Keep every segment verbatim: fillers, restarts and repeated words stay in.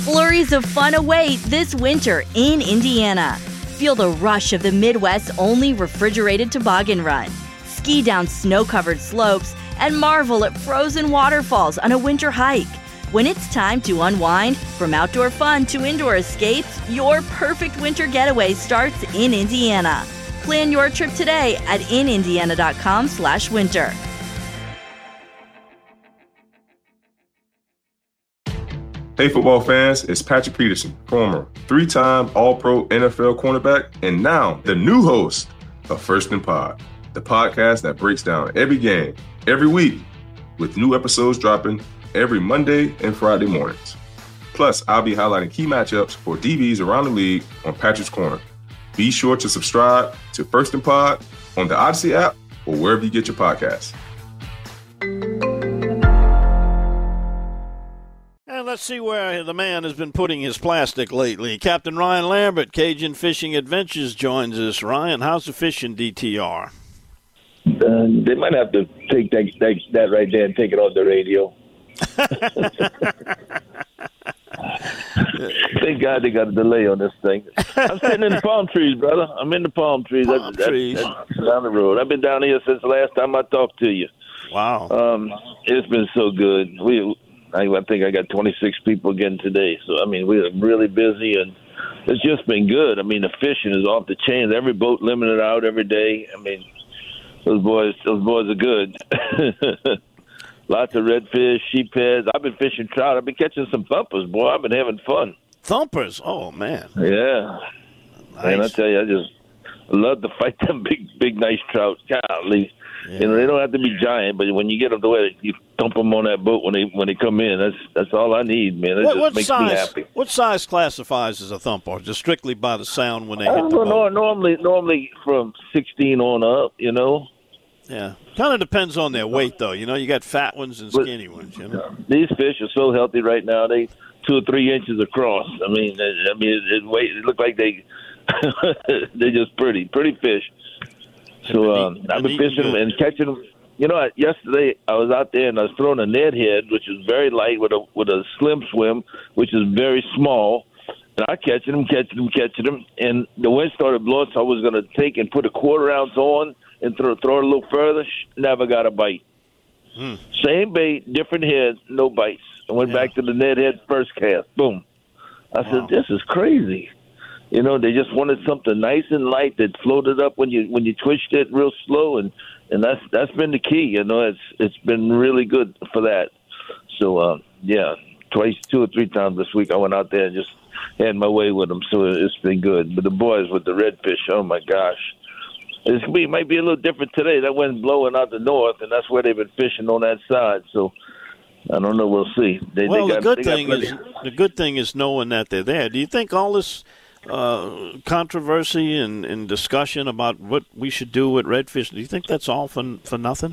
Flurries of fun await this winter in Indiana. Feel the rush of the Midwest's only refrigerated toboggan run. Ski down snow-covered slopes and marvel at frozen waterfalls on a winter hike. When it's time to unwind, from outdoor fun to indoor escapes, your perfect winter getaway starts in Indiana. Plan your trip today at in indiana dot com slash winter. Hey football fans, it's Patrick Peterson, former three-time All-Pro N F L cornerback, and now the new host of First and Pod, the podcast that breaks down every game, every week, with new episodes dropping every Monday and Friday mornings. Plus, I'll be highlighting key matchups for D Bs around the league on Patrick's Corner. Be sure to subscribe to First and Pod on the Odyssey app or wherever you get your podcasts. And let's see where the man has been putting his plastic lately. Captain Ryan Lambert, Cajun Fishing Adventures, joins us. Ryan, how's the fishing D T R? Uh, they might have to take that, that, that right there and take it off the radio. Thank God they got a delay on this thing. I'm sitting in the palm trees, brother. I'm in the palm trees. Palm that's, trees. That's, that's down the road. I've been down here since the last time I talked to you. Wow. Um, it's been so good. We, I, I think I got twenty-six people again today. So, I mean, we're really busy, and it's just been good. I mean, the fishing is off the chain. Every boat limited out every day. I mean, those boys, those boys are good. Lots of redfish, sheepheads. I've been fishing trout. I've been catching some thumpers, boy. I've been having fun. Thumpers? Oh, man. Yeah. Nice. And I tell you, I just love to fight them big, big, nice trout. Golly. Yeah. You know, they don't have to be giant, but when you get them the way you thump them on that boat when they when they come in, that's that's all I need, man. It What, just what makes size? me happy. What size classifies as a thumper? Just strictly by the sound when they I hit don't the know. boat? Normally, normally from sixteen on up, you know. Yeah, kind of depends on their weight, though. You know, you got fat ones and But- skinny ones. You know, These fish are so healthy right now. They two or three inches across. I mean, I mean, it, it, wait, it look like they they're just pretty, pretty fish. So um, They're I've been neat and fishing them good. and catching them. You know, yesterday I was out there and I was throwing a Ned head, which is very light, with a with a slim swim, which is very small. And I catching them, catching them, catching them, and the wind started blowing, so I was going to take and put a quarter ounce on and throw, throw it a little further. Sh- Never got a bite. Hmm. Same bait, different head, no bites. I went Yeah. back to the Ned head first cast. Boom. I Wow. said, this is crazy. You know, they just wanted something nice and light that floated up when you when you twitched it real slow, and, and that's that's been the key. You know, it's it's been really good for that. So um, yeah, twice, two or three times this week, I went out there and just had my way with them. So it's been good. But the boys with the redfish, oh my gosh, it's be might be a little different today. That wind's blowing out the north, and that's where they've been fishing on that side. So I don't know. We'll see. They, well, they the got, good they got thing plenty. is the good thing is knowing that they're there. Do you think all this uh, controversy and, and discussion about what we should do with redfish, do you think that's all for for nothing?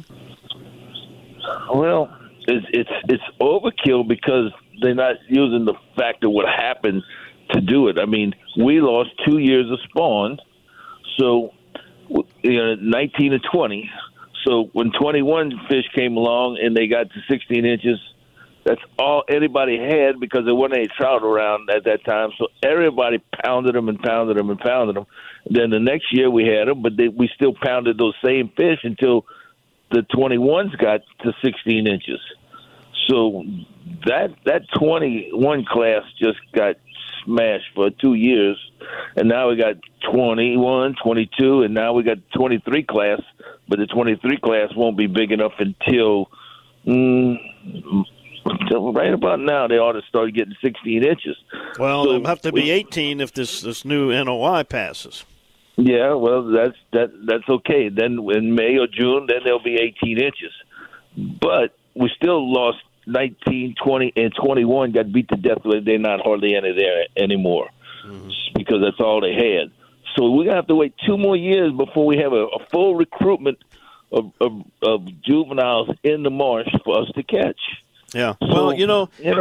Well, it's it's it's overkill because they're not using the fact of what happened to do it. I mean, we lost two years of spawn, so you know, nineteen and twenty. So when twenty-one fish came along and they got to sixteen inches, that's all anybody had because there wasn't any trout around at that time. So everybody pounded them and pounded them and pounded them. Then the next year we had them, but they, we still pounded those same fish until the twenty-ones got to sixteen inches. So that that twenty-one class just got smashed for two years, and now we got twenty-one, twenty-two, and now we got twenty-three class, but the twenty-three class won't be big enough until, mm, until right about now they ought to start getting sixteen inches. Well, So they'll have to be we- eighteen if this, this new N O I passes. Yeah, well, that's that that's okay. Then in May or June, then they'll be eighteen inches. But we still lost nineteen, twenty, and twenty-one got beat to death. They're not hardly any there anymore mm-hmm. because that's all they had. So we're going to have to wait two more years before we have a, a full recruitment of, of, of juveniles in the marsh for us to catch. Yeah. So, Well, you know, you know,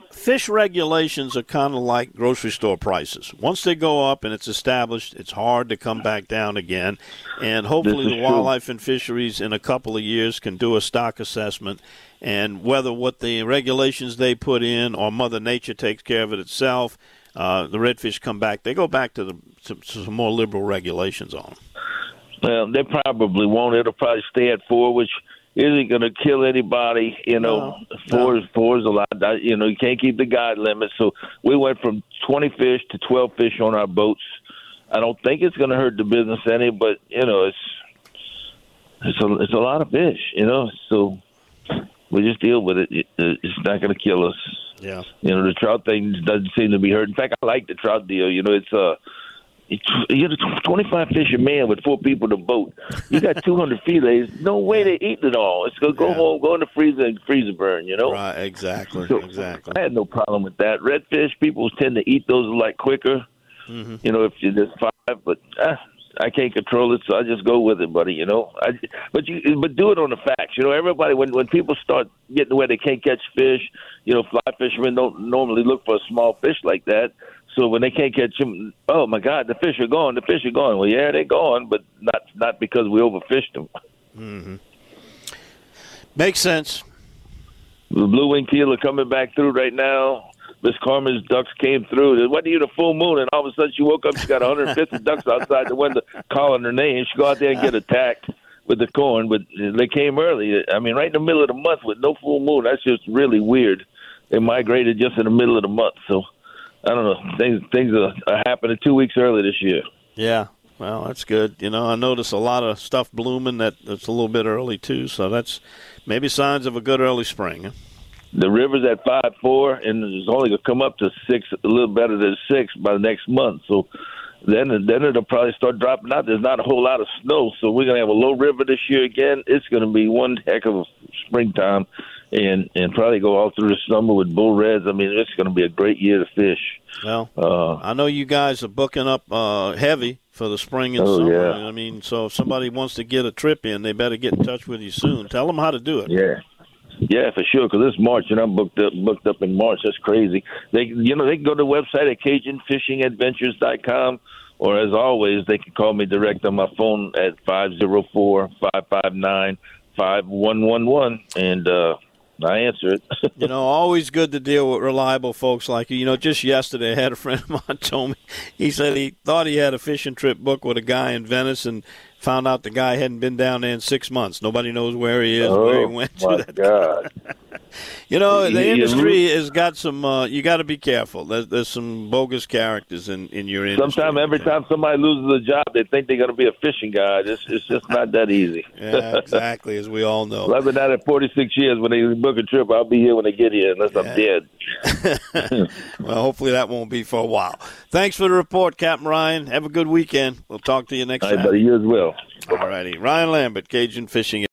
fish regulations are kind of like grocery store prices. Once they go up and it's established, it's hard to come back down again. And hopefully the Wildlife and Fisheries in a couple of years can do a stock assessment, and whether what the regulations they put in or Mother Nature takes care of it itself, uh, the redfish come back. They go back to, the, to, to some more liberal regulations on them. Well, they probably won't. It'll probably stay at four, which isn't going to kill anybody. You know, no, four, no. Is, four is a lot. You know, you can't keep the guide limit. So we went from twenty fish to twelve fish on our boats. I don't think it's going to hurt the business any, but, you know, it's it's a, it's a lot of fish, you know. So we just deal with it. it it's not going to kill us. Yeah. You know, the trout thing doesn't seem to be hurt. In fact, I like the trout deal. You know, it's uh, it's, you know, twenty-five fish a man with four people to boat. You got two hundred fillets. No way they eat it all. It's going to go Yeah. home, go in the freezer, and freezer burn, you know? Right, exactly, So exactly. I had no problem with that. Redfish, people tend to eat those a lot quicker. Mm-hmm. You know, if you just five, but uh, I can't control it, so I just go with it, buddy. You know, I, but you but do it on the facts. You know, everybody when when people start getting where they can't catch fish, you know, fly fishermen don't normally look for a small fish like that. So when they can't catch them, oh my God, the fish are gone. The fish are gone. Well, yeah, they're gone, but not not because we overfished them. Mm-hmm. Makes sense. The blue wing teal are coming back through right now. Miss Carmen's ducks came through. It wasn't even a full moon, and all of a sudden she woke up. She got one hundred fifty ducks outside the window calling her name. She go out there and get attacked with the corn, but they came early. I mean, right in the middle of the month with no full moon. That's just really weird. They migrated just in the middle of the month. So, I don't know. Things things are, are happening two weeks early this year. Yeah, well, that's good. You know, I notice a lot of stuff blooming that, that's a little bit early, too, so that's maybe signs of a good early spring. Huh? The river's at five four, and it's only going to come up to six, a little better than six by the next month. So then then it'll probably start dropping out. There's not a whole lot of snow, so we're going to have a low river this year again. It's going to be one heck of a springtime, and, and probably go all through the summer with bull reds. I mean, it's going to be a great year to fish. Well, uh, I know you guys are booking up uh, heavy for the spring and oh, summer. yeah. I mean, so if somebody wants to get a trip in, they better get in touch with you soon. Tell them how to do it. Yeah. Yeah, for sure, because it's March, and I'm booked up, booked up in March. That's crazy. They, you know, they can go to the website at Cajun Fishing Adventures dot com, or as always, they can call me direct on my phone at five oh four, five five nine, five one one one, and uh, I answer it. You know, always good to deal with reliable folks like you. You know, just yesterday I had a friend of mine told me, he said he thought he had a fishing trip booked with a guy in Venice and found out the guy hadn't been down there in six months. Nobody knows where he is, oh, where he went to. My that God. You know, the You- you industry lose- has got some, uh, you got to be careful. There's, there's some bogus characters in, in your industry. Sometimes every time somebody loses a job, they think they're going to be a fishing guide. It's, it's just not that easy. Yeah, exactly, as we all know. Well, I've been out at forty-six years. When they book a trip, I'll be here when they get here, unless I'm dead. Well, hopefully that won't be for a while. Thanks for the report, Captain Ryan. Have a good weekend. We'll talk to you next All right, Saturday. buddy. You as well. All righty. Ryan Lambert, Cajun Fishing